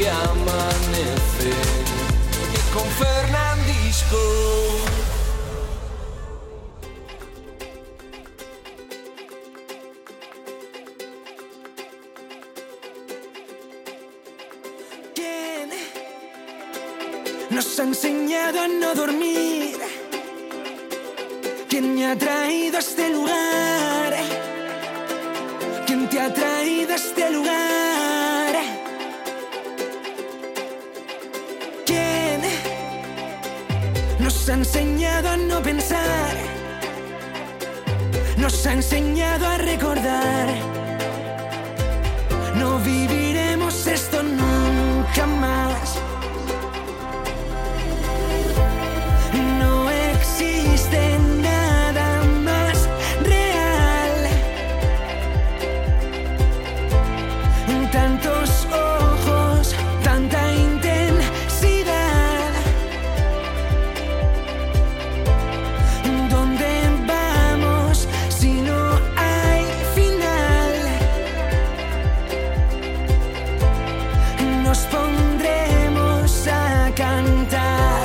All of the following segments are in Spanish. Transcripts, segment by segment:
que amanece y con Fernandisco. ¿Quién nos ha enseñado a no dormir? ¿Quién me ha traído a este lugar? ¿Quién te ha traído a este lugar? ¿Quién nos ha enseñado a no pensar? Nos ha enseñado a recordar. No viviremos esto nunca más. No existe nada más real. Tantos ojos, tanta intensidad. ¿Dónde vamos si no hay final? Nos pondremos a cantar.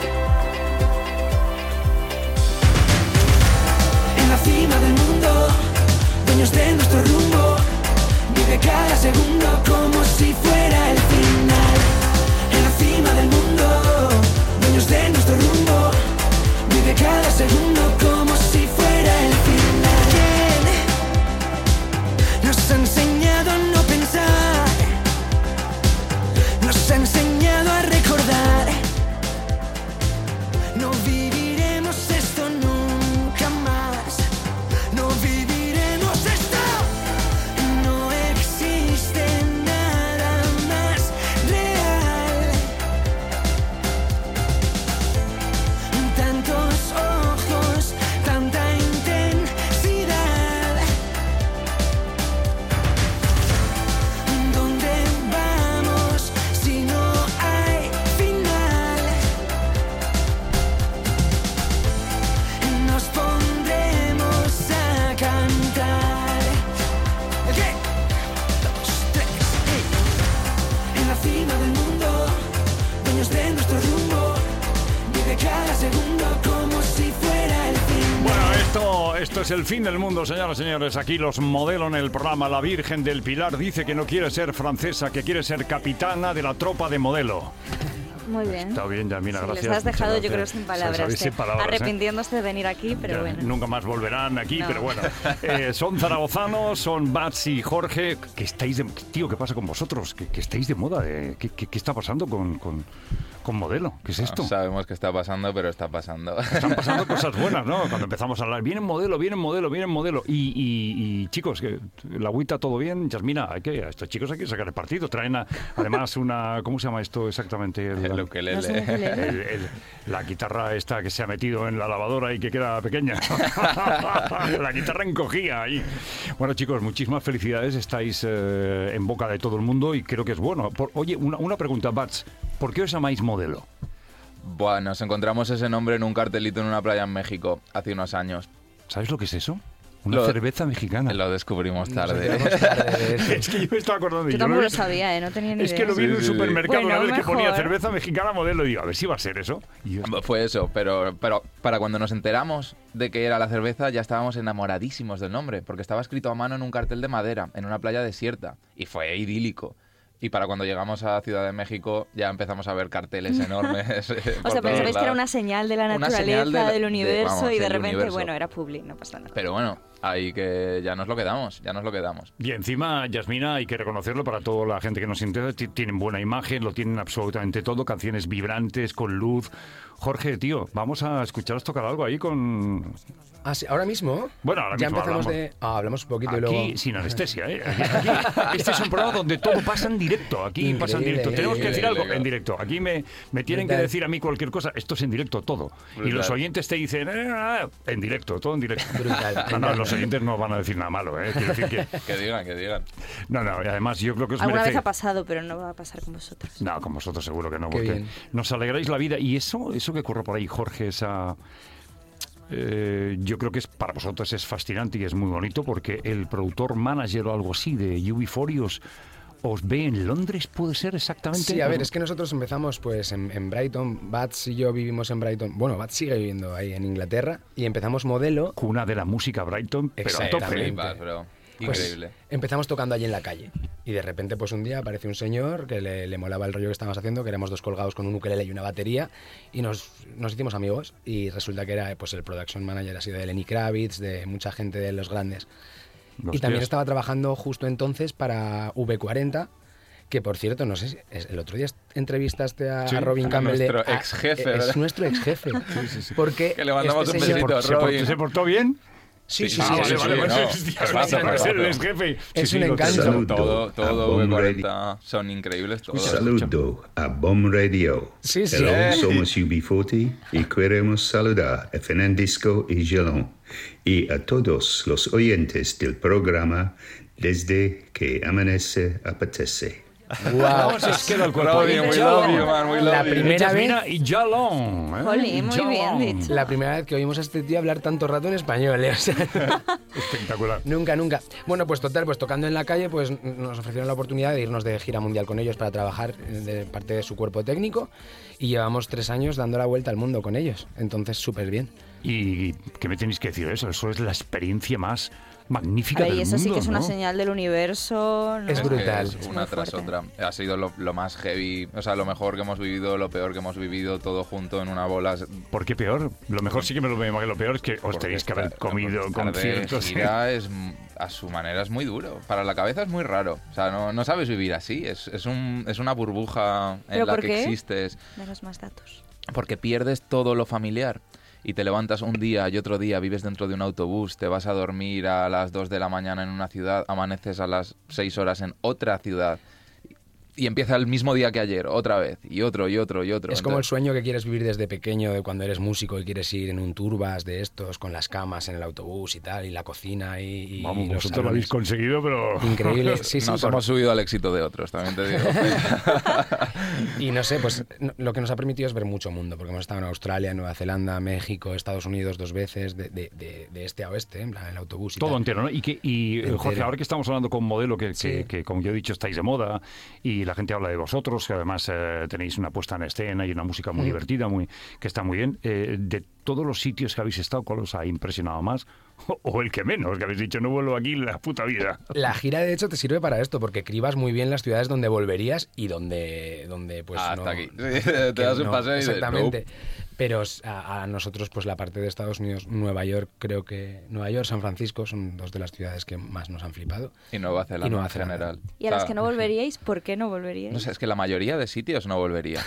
En la cima del mundo, dueños de nuestro rumbo. Vive cada segundo como si fuera el final. En la cima del mundo, dueños de nuestro rumbo. Vive cada segundo como si fuera el final. ¿Quién nos ha enseñado a no pensar? Nos ha enseñado a recordar. No viviremos esto nunca más. No viviremos esto. No existe nada más real. Tantos ojos, tanta intensidad. ¿Dónde vamos si no hay final? Nos pondremos a cantar. ¿Qué? 2, 3, en la cima del mundo, dueños de nuestro rumbo. Vive cada segundo como si fuera el fin. Bueno, esto es el fin del mundo, señoras y señores. Aquí los modelo en el programa. La Virgen del Pilar dice que no quiere ser francesa, que quiere ser capitana de la tropa de Modelo. Muy bien. Está bien, Yasmina, Sí, gracias. les has dejado, muchas yo creo, gracias. sin palabras. Sin palabras, arrepintiéndose de venir aquí, pero Ya, bueno. nunca más volverán aquí, No. pero bueno. Son zaragozanos, son Bats y Jorge. Que estáis de... Tío, ¿qué pasa con vosotros? Que estáis de moda. ¿Qué está pasando con Modelo? ¿Qué es esto? No sabemos qué está pasando, pero está pasando. Están pasando cosas buenas, ¿no? Cuando empezamos a hablar, vienen modelo. Y chicos, que la agüita todo bien. Yasmina, a estos chicos hay que sacar el partido. Traen además una... ¿Cómo se llama esto exactamente? El ukelele. No sé, ukelele. La guitarra esta que se ha metido en la lavadora y que queda pequeña. La guitarra encogía ahí. Bueno, chicos, muchísimas felicidades. Estáis en boca de todo el mundo y creo que es bueno. Oye, una pregunta, Bats. ¿Por qué os llamáis Modelo? Bueno, nos encontramos ese nombre en un cartelito en una playa en México hace unos años. ¿Sabes lo que es eso? Una cerveza mexicana. Lo descubrimos tarde. Es que yo me estaba acordando. Yo tampoco lo sabía, no tenía ni idea. Es que lo vi en un supermercado Bueno, una vez que mejor. ponía cerveza mexicana Modelo y digo, a ver si va a ser eso. Y yo, Fue eso, pero para cuando nos enteramos de que era la cerveza ya estábamos enamoradísimos del nombre, porque estaba escrito a mano en un cartel de madera, en una playa desierta, y fue idílico. Y para cuando llegamos a Ciudad de México ya empezamos a ver carteles enormes. O sea, pensabais que era una señal de la Una naturaleza, señal del universo, vamos, y de del repente, universo. bueno, era Publi, no pasa nada. Pero bueno, ahí que ya nos lo quedamos. Y encima, Yasmina, hay que reconocerlo para toda la gente que nos interesa, tienen buena imagen, lo tienen absolutamente todo, canciones vibrantes, con luz. Jorge, tío, vamos a escucharos tocar algo ahí con... Ah, sí, ¿ahora mismo? Bueno, ahora ya mismo empezamos hablamos. hablamos un poquito y Aquí luego... sin anestesia, ¿eh? Aquí, este es un programa donde todo pasa en directo. Aquí pasa en directo. Tenemos que decir algo en directo. Aquí me tienen que decir a mí cualquier cosa. Esto es en directo todo. Brutal. Y los oyentes te dicen, en directo, todo en directo. Brutal. No, los oyentes no van a decir nada malo, ¿eh? Quiero decir que... Que digan. No, y además yo creo que os Alguna merece... vez ha pasado, pero no va a pasar con vosotros. No, con vosotros seguro que no, Qué porque bien. nos alegráis la vida. Y eso que ocurre por ahí, Jorge, yo creo que para vosotros es fascinante y es muy bonito porque el productor manager o algo así de UB40 os ve en Londres, ¿puede ser exactamente? Sí, a ver, es que nosotros empezamos pues en Brighton. Bats y yo vivimos en Brighton. Bueno, Bats sigue viviendo ahí en Inglaterra. Y empezamos modelo. Cuna de la música Exactamente. Brighton, pero a tope. Flipas, bro. Pues, Increíble. empezamos tocando allí en la calle. Y de repente, pues un día aparece un señor que le molaba el rollo que estábamos haciendo, que éramos dos colgados con un ukelele y una batería. Y nos hicimos amigos. Y resulta que era pues el production manager así de Lenny Kravitz, de mucha gente de los grandes. Y Hostias. también estaba trabajando justo entonces para V40, que por cierto, no sé si el otro día entrevistaste a Sí, Robin a Campbell. nuestro ex jefe, ¿verdad? Es nuestro ex jefe. Porque Que le mandamos este un señor- besito. Robin. ¿Se portó bien? Sí, sí, Ah, sí. vale, sí, vale, sí, vale. no. no. Hostia, Es va a fácil, ser el fácil. ex jefe. Es un lo encanto. sé. Saludo Todo a Bomb Radio. V40 son increíbles todos. Saludo a Bomb Radio. Sí, sí. Hello, somos UB40 y queremos saludar a Fernandisco y Gelón y a todos los oyentes del programa desde que amanece apetece. Guau. ¿Cómo se os queda el cuerpo? Robin, we love you, man, we love La you. primera vez- Mira, y Jalón. Jolín, muy bien dicho. La primera vez que oímos a este tío hablar tanto rato en español, ¿eh? O sea, Espectacular. nunca, nunca. Bueno, pues total, pues tocando en la calle, pues nos ofrecieron la oportunidad de irnos de gira mundial con ellos para trabajar de parte de su cuerpo técnico y llevamos 3 años dando la vuelta al mundo con ellos. Entonces, súper bien. ¿Y qué me tenéis que decir de eso? Eso es la experiencia más magnífica Hombre, del y eso mundo, sí que es una ¿no? señal del universo. ¿no? Es brutal. Es Es una muy tras fuerte. otra. Ha sido lo más heavy, o sea, lo mejor que hemos vivido, lo peor que hemos vivido, todo junto en una bola. ¿Por qué peor? Lo mejor sí que me lo veo, que lo peor es que os Porque tenéis que haber estar- comido estar de conciertos. gira es, a su manera es muy duro. Para la cabeza es muy raro. O sea, no sabes vivir así. Es una burbuja en ¿Pero la por que qué? existes. Danos más datos. Porque pierdes todo lo familiar. Y te levantas un día y otro día, vives dentro de un autobús, te vas a dormir a las 2 de la mañana en una ciudad, amaneces a las 6 horas en otra ciudad. Y empieza el mismo día que ayer, otra vez, y otro, y otro, y otro. Es como el Entonces, sueño que quieres vivir desde pequeño, de cuando eres músico y quieres ir en un turbas de estos, con las camas en el autobús y tal, y la cocina y Vamos, los vosotros lo habéis salones. conseguido, pero... Increíble. Sí, sí, nos por- hemos subido al éxito de otros, también te digo. Y no sé, pues lo que nos ha permitido es ver mucho mundo, porque hemos estado en Australia, Nueva Zelanda, México, Estados Unidos 2 veces, de este a oeste, en plan, en el autobús y Todo tal. entero, ¿no? Y Entero. Jorge, ahora que estamos hablando con Modelo, Sí. que como yo he dicho estáis de moda y la gente habla de vosotros, que además tenéis una puesta en escena y una música muy divertida, que está muy bien. De todos los sitios que habéis estado, ¿cuál os ha impresionado más? O el que menos, que habéis dicho, no vuelvo aquí en la puta vida. La gira, de hecho, te sirve para esto, porque cribas muy bien las ciudades donde volverías y donde pues Hasta no... aquí. Sí, te que das un paseo y dices, exactamente. Pero a nosotros, pues la parte de Estados Unidos, Nueva York, creo que Nueva York, San Francisco son 2 de las ciudades que más nos han flipado. Y Nueva Zelanda, Y Nueva en Zelanda. general. Y a O sea, las que no volveríais, ¿por qué no volveríais? No sé, es que la mayoría de sitios no volvería.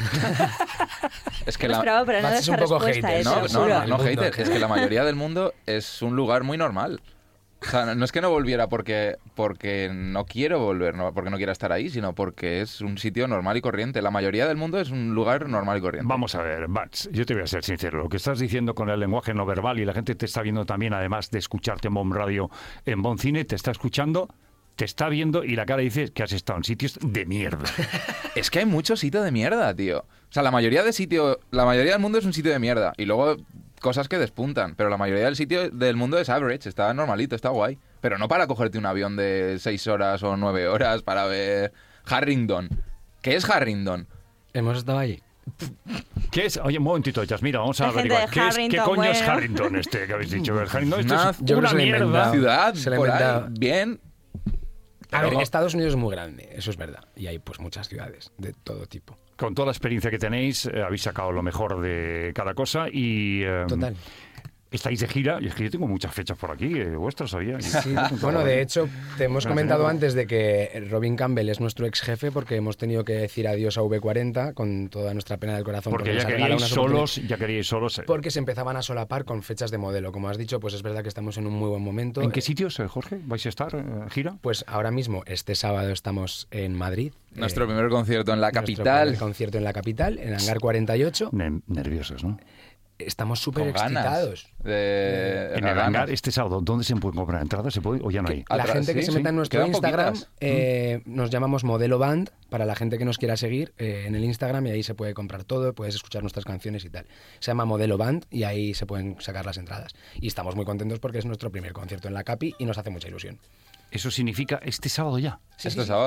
Es que No la... esperaba para nada Vas, es esa un poco respuesta, hater, te No, lo no, juro. no, no, El mundo. hater. Es que la mayoría del mundo es un lugar muy normal. O sea, no es que no volviera porque no quiero volver, no porque no quiera estar ahí, sino porque es un sitio normal y corriente. La mayoría del mundo es un lugar normal y corriente. Vamos a ver, Bats, yo te voy a ser sincero. Lo que estás diciendo con el lenguaje no verbal y la gente te está viendo también, además de escucharte en Bomb Radio, en Bon Cine, te está escuchando, te está viendo y la cara dice que has estado en sitios de mierda. Es que hay mucho sitio de mierda, tío. O sea, la mayoría del mundo es un sitio de mierda. Y luego cosas que despuntan. Pero la mayoría del sitio del mundo es average, está normalito, está guay. Pero no para cogerte un avión de 6 horas o 9 horas para ver Harrington. ¿Qué es Harrington? Hemos estado allí. ¿Qué es? Oye, un momentito, Mira, vamos a La gente averiguar. de ¿Qué Harrington, coño es bueno. Harrington este que habéis dicho? Harrington, esto Nada, es yo creo una que se lo he mierda. inventado. Ciudad, se lo he por ahí, inventado. bien. A ver, Pero- Estados Unidos es muy grande, eso es verdad. Y hay pues muchas ciudades de todo tipo. Con toda la experiencia que tenéis, habéis sacado lo mejor de cada cosa y... Total. Estáis de gira, y es que yo tengo muchas fechas por aquí, vuestras, ¿sabía? Sí, bueno, de hecho, te hemos Bueno, comentado tenemos- antes de que Robin Campbell es nuestro ex jefe porque hemos tenido que decir adiós a V40 con toda nuestra pena del corazón. Porque nos ya ha regalado queríais unas oportunidades. solos, ya queríais solos. Porque se empezaban a solapar con fechas de modelo. Como has dicho, pues es verdad que estamos en un muy buen momento. ¿En qué sitios, Jorge, vais a estar gira? Pues ahora mismo, este sábado estamos en Madrid. Nuestro primer concierto en la nuestro capital. primer concierto en la capital, en Hangar 48. Nerviosos, ¿no? Estamos súper Con ganas. excitados. En el ganas. hangar este sábado, ¿dónde se pueden comprar entradas? ¿Se puede o ya no hay? La Atrás, gente que sí, se sí. meta en nuestro Quedan Instagram, poquitas. nos llamamos Modelo Band, para la gente que nos quiera seguir en el Instagram, y ahí se puede comprar todo, puedes escuchar nuestras canciones y tal. Se llama Modelo Band y ahí se pueden sacar las entradas. Y estamos muy contentos porque es nuestro primer concierto en la Capi y nos hace mucha ilusión. Eso significa este sábado ya. Este sábado.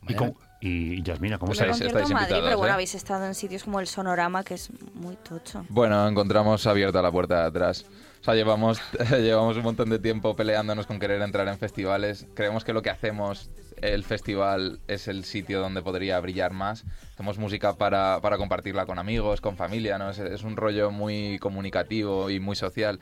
Y Yasmina, ¿cómo Me estáis? concierto en estáis Madrid, invitados, pero bueno, ¿eh? habéis estado en sitios como el Sonorama, que es muy tocho. Bueno, encontramos abierta la puerta de atrás. O sea, llevamos un montón de tiempo peleándonos con querer entrar en festivales. Creemos que lo que hacemos, el festival, es el sitio donde podría brillar más. Hacemos música para compartirla con amigos, con familia, ¿no? Es un rollo muy comunicativo y muy social.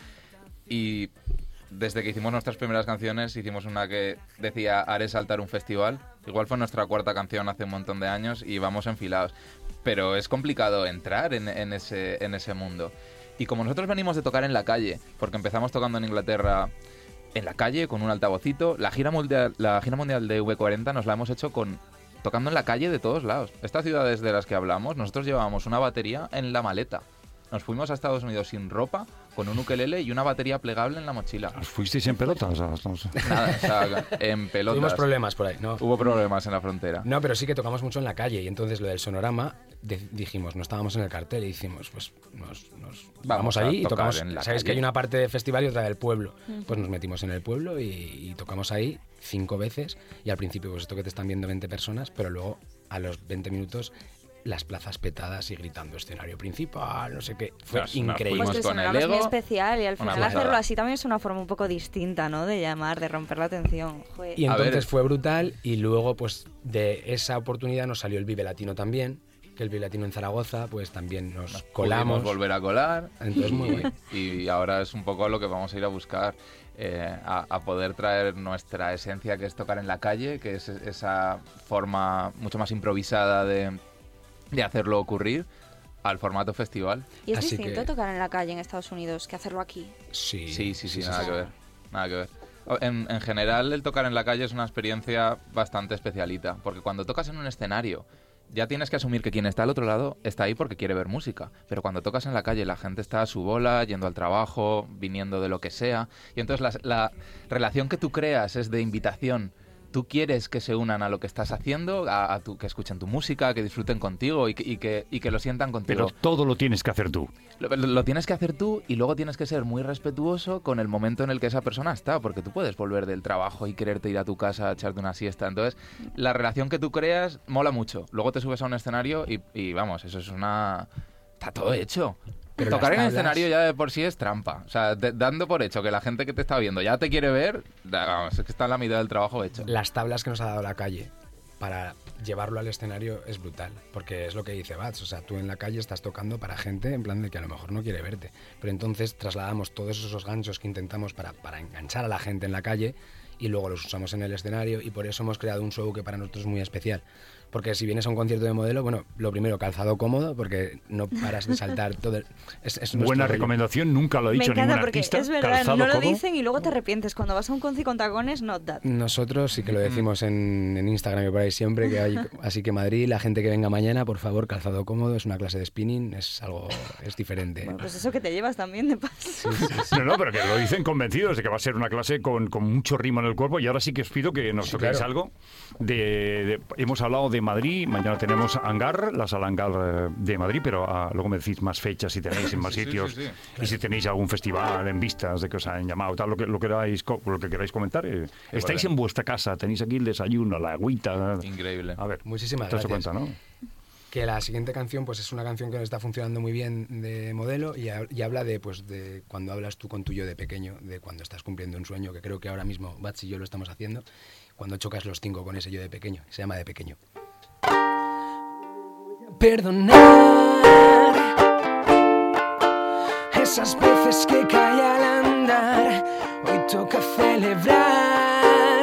Y desde que hicimos nuestras primeras canciones, hicimos una que decía haré saltar un festival. Igual fue nuestra cuarta canción hace un montón de años y vamos enfilados. Pero es complicado entrar en ese mundo. Y como nosotros venimos de tocar en la calle, porque empezamos tocando en Inglaterra en la calle con un altavocito, la gira mundial de V40 nos la hemos hecho tocando en la calle de todos lados. Estas ciudades de las que hablamos, nosotros llevábamos una batería en la maleta. Nos fuimos a Estados Unidos sin ropa, con un ukelele y una batería plegable en la mochila. ¿Os fuisteis en pelotas? Nada, o sea, en pelotas. Tuvimos problemas por ahí, ¿no? Hubo problemas en la frontera. No, pero sí que tocamos mucho en la calle y entonces lo del Sonorama dijimos, no estábamos en el cartel y dijimos, pues nos vamos a allí y tocar tocamos. en la Sabéis calle. que hay una parte de festival y otra del pueblo. Pues nos metimos en el pueblo y tocamos ahí 5 veces y al principio pues esto que te están viendo 20 personas, pero luego a los 20 minutos las plazas petadas y gritando escenario principal, no sé qué. Fue Nos increíble. fuimos Pues el con el Sonorama es muy ego, especial y al una final pasada. hacerlo así también es una forma un poco distinta, ¿no? De llamar, de romper la atención. Joder. Y A ver, entonces fue brutal y luego pues de esa oportunidad nos salió el Vive Latino también, que el Vive Latino en Zaragoza pues también nos colamos. Pudimos volver a colar. Entonces muy guay. Y ahora es un poco lo que vamos a ir a buscar, a poder traer nuestra esencia, que es tocar en la calle, que es esa forma mucho más improvisada de hacerlo ocurrir, al formato festival. Y es Así distinto que- tocar en la calle en Estados Unidos que hacerlo aquí. Sí, Sí, nada que ver. Nada que ver. En general, el tocar en la calle es una experiencia bastante especialita, porque cuando tocas en un escenario, ya tienes que asumir que quien está al otro lado está ahí porque quiere ver música. Pero cuando tocas en la calle, la gente está a su bola, yendo al trabajo, viniendo de lo que sea. Y entonces la relación que tú creas es de invitación. Tú quieres que se unan a lo que estás haciendo, que escuchen tu música, que disfruten contigo y que lo sientan contigo. Pero todo lo tienes que hacer tú. Lo tienes que hacer tú y luego tienes que ser muy respetuoso con el momento en el que esa persona está, porque tú puedes volver del trabajo y quererte ir a tu casa a echarte una siesta. Entonces, la relación que tú creas mola mucho. Luego te subes a un escenario y vamos, eso es una... Está todo hecho. Pero Tocar en las el tablas- escenario ya de por sí es trampa. O sea, dando por hecho que la gente que te está viendo ya te quiere ver, vamos, es que está en la mitad del trabajo hecho. Las tablas que nos ha dado la calle para llevarlo al escenario es brutal, porque es lo que dice Bats, o sea, tú en la calle estás tocando para gente en plan de que a lo mejor no quiere verte, pero entonces trasladamos todos esos ganchos que intentamos para enganchar a la gente en la calle y luego los usamos en el escenario y por eso hemos creado un show que para nosotros es muy especial. Porque si vienes a un concierto de Modelo, bueno, lo primero, calzado cómodo, porque no paras de saltar todo es nuestro Buena rollo. recomendación, nunca lo ha Me dicho encanta ningún porque artista. es verdad, calzado no lo cómodo. dicen y luego te arrepientes. Cuando vas a un concierto con tacones, not that. Nosotros sí que lo decimos en Instagram y por ahí siempre, que hay, así que Madrid, la gente que venga mañana, por favor, calzado cómodo, es una clase de spinning, es diferente. Bueno, pues eso que te llevas también de paso. No, pero que lo dicen convencidos de que va a ser una clase con mucho ritmo en el cuerpo. Y ahora sí que os pido que nos Sí, toquéis claro. algo. Hemos hablado de Madrid, mañana tenemos Hangar, la sala Hangar de Madrid, pero luego me decís más fechas si tenéis en más Sí, sitios sí. y si tenéis algún festival en vistas de que os han llamado, tal, lo que queráis comentar. Estáis en vuestra casa, tenéis aquí el desayuno, la agüita. Increíble. A ver, Muchísimas te das gracias. cuenta, ¿no? Que la siguiente canción pues es una canción que nos está funcionando muy bien de Modelo y habla de cuando hablas tú con tu yo de pequeño, de cuando estás cumpliendo un sueño, que creo que ahora mismo Bats y yo lo estamos haciendo, cuando chocas los 5 con ese yo de pequeño, se llama De Pequeño. Perdonar esas veces que caí al andar, hoy toca celebrar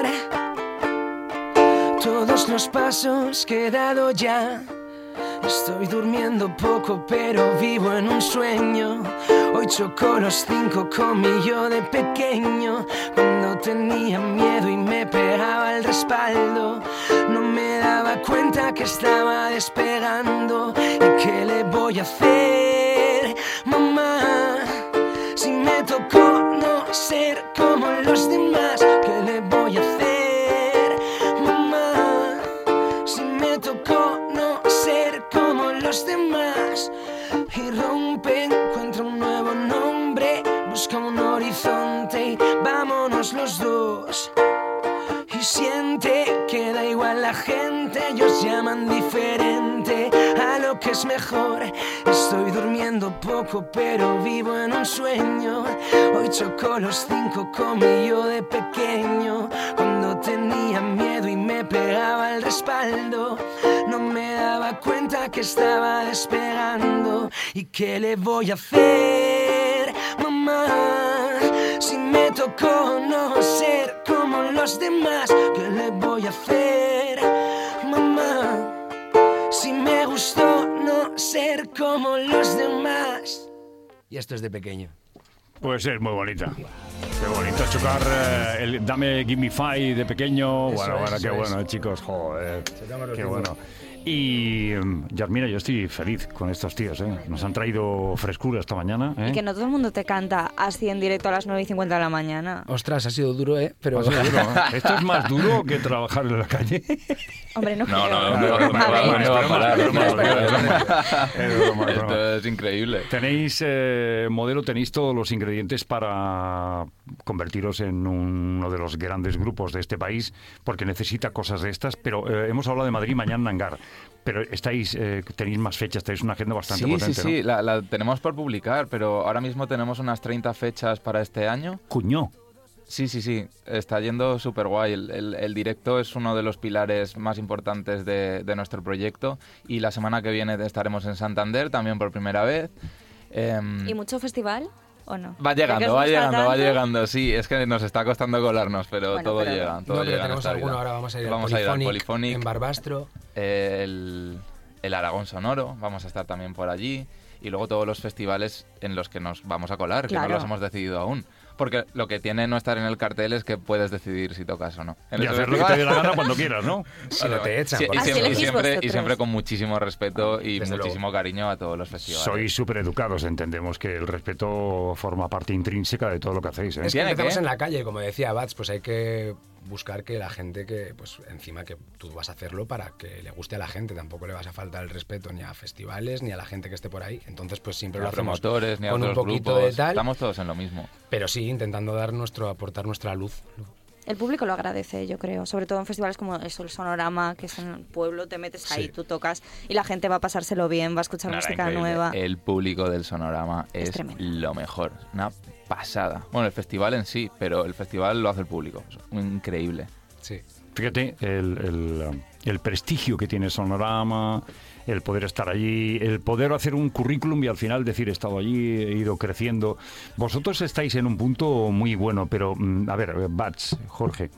todos los pasos que he dado ya. Estoy durmiendo poco pero vivo en un sueño. Hoy choco los 5 con mi yo de pequeño. Cuando tenía miedo y me pegaba el respaldo, no me daba cuenta que estaba despegando. ¿Y qué le voy a hacer, mamá? Si me tocó no ser como los demás, ¿qué le voy a hacer, mamá? Si me tocó no ser como los demás. Y rompe, encuentra un nuevo nombre, busca un horizonte y vámonos los dos. Y siente que da igual la gente, ellos llaman diferente a lo que es mejor. Estoy durmiendo poco pero vivo en un sueño. Hoy chocó los 5 comí yo de pequeño. Cuando tenía miedo y me pegaba el respaldo, no me daba cuenta que estaba despegando. ¿Y qué le voy a hacer, mamá? Si me tocó no ser como los demás, ¿qué le voy a hacer, mamá? Si me gustó no ser como los demás. Y esto es de pequeño. Puede ser muy bonita. Qué bonito chocar el Dame Gimme Five de pequeño. Bueno, qué bueno, chicos. Joder, qué bueno. Y Yasmina, yo estoy feliz con estos tíos, ¿eh? Nos han traído frescura esta mañana, ¿eh? Y que no todo el mundo te canta así en directo a las 9:50 de la mañana. Ostras, ha sido duro, ¿eh? Pero... Ha sido duro, ¿eh? ¿Esto es más duro que trabajar en la calle? Hombre, no creo. Esto es increíble. Tenéis, modelo, tenéis todos los ingredientes para convertiros en uno de los grandes grupos de este país, porque necesita cosas de estas, pero hemos hablado de Madrid, mañana en Hangar. Pero tenéis más fechas, tenéis una agenda bastante potente, Sí, ¿no? la tenemos por publicar, pero ahora mismo tenemos unas 30 fechas para este año. Cuñó. Sí, está yendo súper guay. El directo es uno de los pilares más importantes de nuestro proyecto y la semana que viene estaremos en Santander también por primera vez. ¿Y mucho festival o no? Va llegando, sí, es que nos está costando colarnos, pero Bueno, todo pero llega. No, pero tenemos alguno, ahora vamos a ir al Polyphonic, en Barbastro. El Aragón Sonoro, vamos a estar también por allí. Y luego todos los festivales en los que nos vamos a colar, Claro. que no los hemos decidido aún. Porque lo que tiene no estar en el cartel es que puedes decidir si tocas o no. Y hacer lo que te dé la gana cuando quieras, ¿no? Si no te echan. Sí, por y, Así ejemplo. siempre, elegís vosotros. y siempre con muchísimo respeto y Desde muchísimo cariño a todos los festivales. Sois súper educados, entendemos que el respeto forma parte intrínseca de todo lo que hacéis, ¿eh? Es que ¿Tiene empezamos qué? en la calle, como decía Bats, pues hay que buscar que la gente que, pues encima que tú vas a hacerlo para que le guste a la gente, tampoco le vas a faltar el respeto ni a festivales ni a la gente que esté por ahí, entonces pues siempre Ni lo a hacemos promotores, ni a con un otros poquito grupos. de tal, Estamos todos en lo mismo. pero sí intentando aportar nuestra luz. El público lo agradece, yo creo, sobre todo en festivales como eso, el Sonorama, que es en el pueblo, te metes ahí, Sí. tú tocas y la gente va a pasárselo bien, va a escuchar Nada, música increíble. nueva. El público del Sonorama Es es tremendo. lo mejor. Una pasada. Bueno, el festival en sí, pero el festival lo hace el público. Es increíble. Sí. Fíjate, el prestigio que tiene Sonorama, el poder estar allí, el poder hacer un currículum y al final decir he estado allí, he ido creciendo. Vosotros estáis en un punto muy bueno, pero a ver, Bats, Jorge,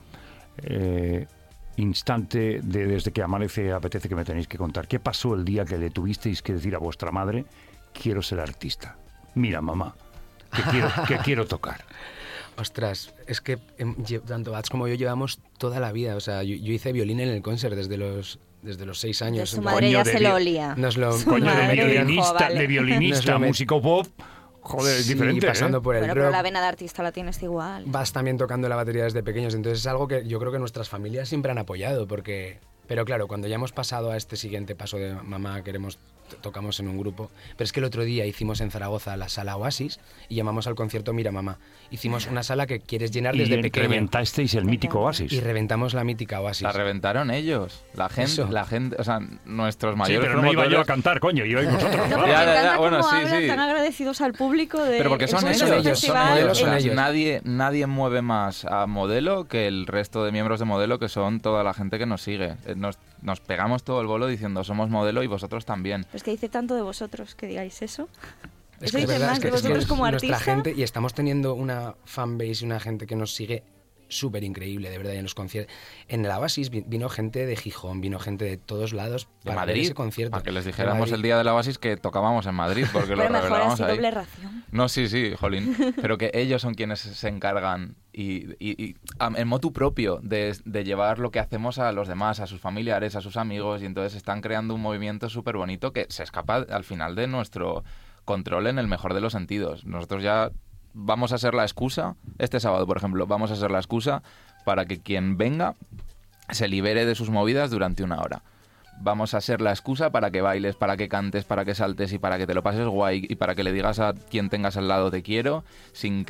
instante desde que amanece apetece que me tenéis que contar. ¿Qué pasó el día que le tuvisteis que decir a vuestra madre quiero ser artista? Mira, mamá, que quiero tocar. Ostras, es que tanto Bats como yo llevamos toda la vida. O sea, yo hice violín en el concert desde los 6 años. Su Entonces, madre Coño, ya de se lo olía. nos lo- Su Coño, madre dijo, vale. de violinista, Nos lo músico pop, joder, es sí, diferente, pasando ¿eh? por el Bueno, rock. pero la vena de artista la tienes igual. Vas también tocando la batería desde pequeños, entonces es algo que yo creo que nuestras familias siempre han apoyado, pero claro, cuando ya hemos pasado a este siguiente paso de mamá, tocamos en un grupo, pero es que el otro día hicimos en Zaragoza la sala Oasis y llamamos al concierto Mira Mamá. Hicimos una sala que quieres llenar desde Y pequeño reventasteis el mítico Oasis. y reventamos la mítica Oasis. La reventaron ellos. La Eso. gente, o sea, nuestros Sí, mayores pero no iba yo a promotores- cantar, coño, ibais vosotros. No, claro. pero me Ya, encanta bueno, cómo sí, hablan sí. tan agradecidos al público de... Pero porque son el ellos, público del ellos, festival, modelos O sea, son ellos. nadie mueve más a Modelo que el resto de miembros de Modelo, que son toda la gente que nos sigue. Nos pegamos todo el bolo diciendo somos Modelo y vosotros también. Pero es que dice tanto de vosotros que digáis eso. Es Eso que es dice verdad, más es que- de es que vosotros como nuestra artista. gente, y estamos teniendo una fanbase y una gente que nos sigue súper increíble, de verdad, y en los conciertos. En el Oasis vino gente de Gijón, vino gente de todos lados De para ver Madrid, ese concierto. para que les De dijéramos Madrid. el día de la Oasis que tocábamos en Madrid, porque lo Pero mejor revelamos así, ahí. doble ración. No, sí, jolín. Pero que ellos son quienes se encargan y en motu propio de llevar lo que hacemos a los demás, a sus familiares, a sus amigos, y entonces están creando un movimiento súper bonito que se escapa al final de nuestro control en el mejor de los sentidos. Nosotros ya vamos a ser la excusa, este sábado, por ejemplo, vamos a ser la excusa para que quien venga se libere de sus movidas durante 1 hora. Vamos a ser la excusa para que bailes, para que cantes, para que saltes y para que te lo pases guay y para que le digas a quien tengas al lado te quiero sin que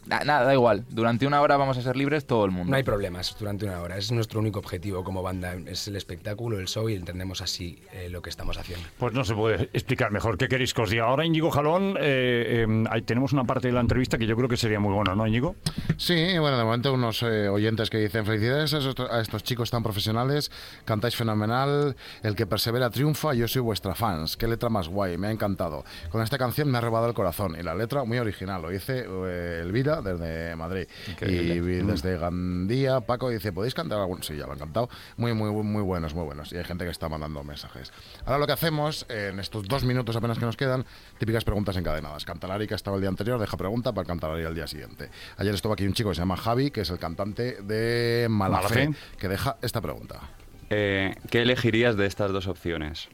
Nada, da igual. Durante 1 hora vamos a ser libres todo el mundo. No hay problemas durante 1 hora. Es nuestro único objetivo como banda. Es el espectáculo, el show y entendemos así lo que estamos haciendo. Pues no se puede explicar mejor. ¿Qué queréis que os diga? Ahora, Íñigo Jalón, tenemos una parte de la entrevista que yo creo que sería muy buena, ¿no, Íñigo? Sí, bueno, de momento unos oyentes que dicen: felicidades a estos chicos tan profesionales, cantáis fenomenal, el que persevera triunfa, yo soy vuestra fans, qué letra más guay, me ha encantado. Con esta canción me ha robado el corazón y la letra muy original, lo dice Elvira desde Madrid. Increíble. Y desde Gandía, Paco dice: ¿podéis cantar algún? Sí, ya lo han cantado. Muy buenos, muy buenos. Y hay gente que está mandando mensajes. Ahora lo que hacemos, en estos 2 minutos apenas que nos quedan, típicas preguntas encadenadas. Cantalari, que estaba el día anterior, deja pregunta para Cantalari al día siguiente. Ayer estuvo aquí un chico que se llama Javi, que es el cantante de Malafe, que deja esta pregunta. ¿Qué elegirías de estas 2 opciones?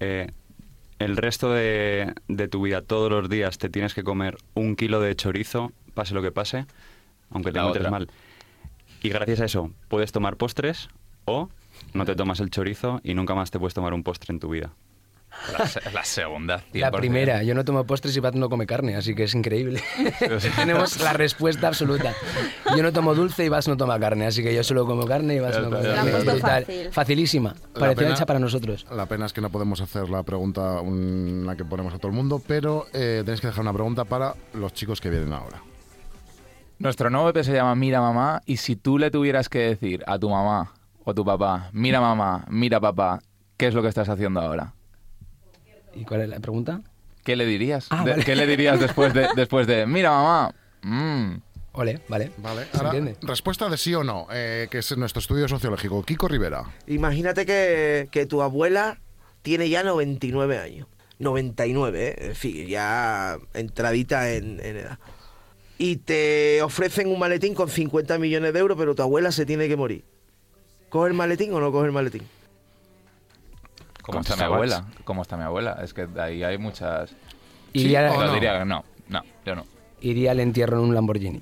El resto de tu vida, todos los días, te tienes que comer 1 kilo de chorizo, pase lo que pase, aunque te encuentres mal. Y gracias a eso puedes tomar postres, o no te tomas el chorizo y nunca más te puedes tomar un postre en tu vida. La segunda, 100%. La primera, yo no tomo postres y Pat no come carne, así que es increíble. Tenemos la respuesta absoluta. Yo no tomo dulce y Vas no toma carne, así que yo solo como carne y Vas no come carne. Fácil. Facilísima, pareció hecha para nosotros. La pena es que no podemos hacer la pregunta la que ponemos a todo el mundo, pero tenéis que dejar una pregunta para los chicos que vienen ahora. Nuestro nuevo EP se llama Mira Mamá, y si tú le tuvieras que decir a tu mamá o a tu papá: mira mamá, mira papá, ¿qué es lo que estás haciendo ahora? ¿Y cuál es la pregunta? ¿Qué le dirías? Vale. ¿Qué le dirías después de mira mamá? Ole, vale. ¿Se entiende? Respuesta de sí o no, que es nuestro estudio sociológico. Kiko Rivera. Imagínate que tu abuela tiene ya 99 años. 99, en fin, ya entradita en edad. Y te ofrecen un maletín con 50 millones de euros, pero tu abuela se tiene que morir. ¿Coge el maletín o no coge el maletín? ¿Cómo está mi abuela? ¿Cómo está mi abuela? Es que ahí hay muchas... Iría, Yo diría que no, yo no. Iría al entierro en un Lamborghini.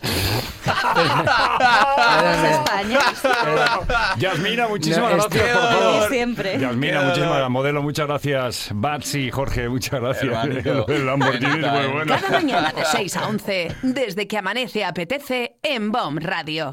España. Yasmina, muchísimas No, gracias, por favor. Siempre. Yasmina, muchísimas, modelo, muchas gracias. Batsy, Jorge, muchas gracias. Hermanito. El Lamborghini es muy bueno. Cada mañana de 6 a 11, desde que amanece apetece en BOM Radio.